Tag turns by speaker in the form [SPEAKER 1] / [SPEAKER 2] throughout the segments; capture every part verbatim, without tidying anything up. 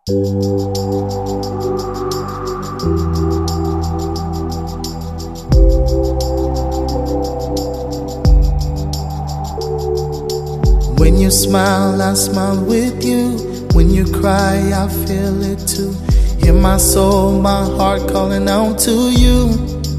[SPEAKER 1] When you smile, I smile with you. When you cry, I feel it too. Hear my soul, my heart calling out to you.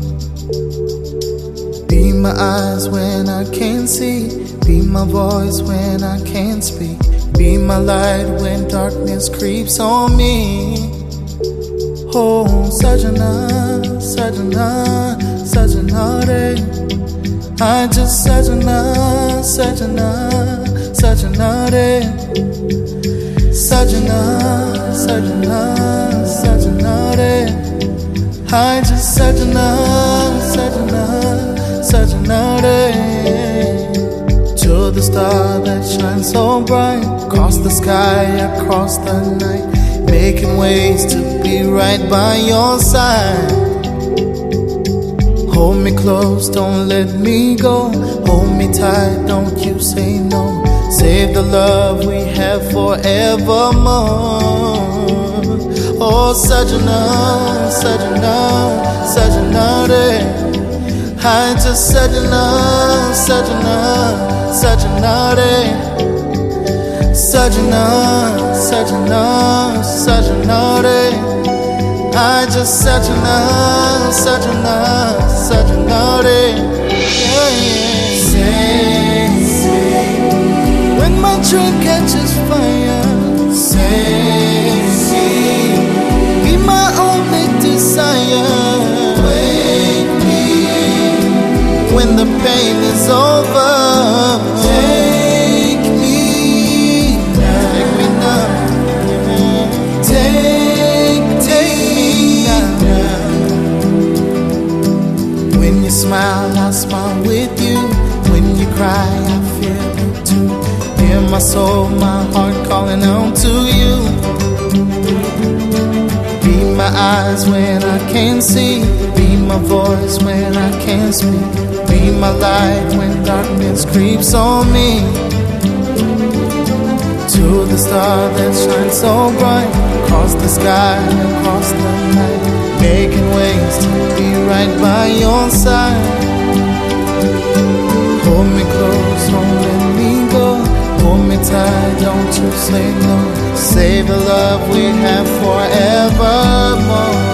[SPEAKER 1] Be my eyes when I can't see. Be my voice when I can't speak. Be my light when darkness creeps on me. Oh, Sajana, Sajana, Sajana re. I just Sajana, Sajana, Sajana re. Sajana, Sajana, Sajana re. I just Sajana, Sajana, Sajana re. To the star that shines so bright, across the sky, across the night, making ways to be right by your side. Hold me close, don't let me go. Hold me tight, don't you say no. Save the love we have forevermore. Oh, Sajana, Sajana, Sajana re. I just Sajana, Sajana, Sajana re. Sajana, Sajana, Sajana re. I just Sajana, Sajana, Sajana re. Yeah, yeah. Say, say, when my train catches fire. Say, say, be my only desire. Wake me when the pain is over. Take me now, take me now. Take, take me now. When you smile, I smile with you. When you cry, I feel it too. Hear my soul, my heart calling out to you. Be my eyes when I can't see. Be my voice when I can't speak. Be my light when darkness creeps on me. To the star that shines so bright, across the sky, across the night, making ways to be right by your side. Hold me close, don't let me go. Hold me tight, don't you say no. Save the love we have forevermore.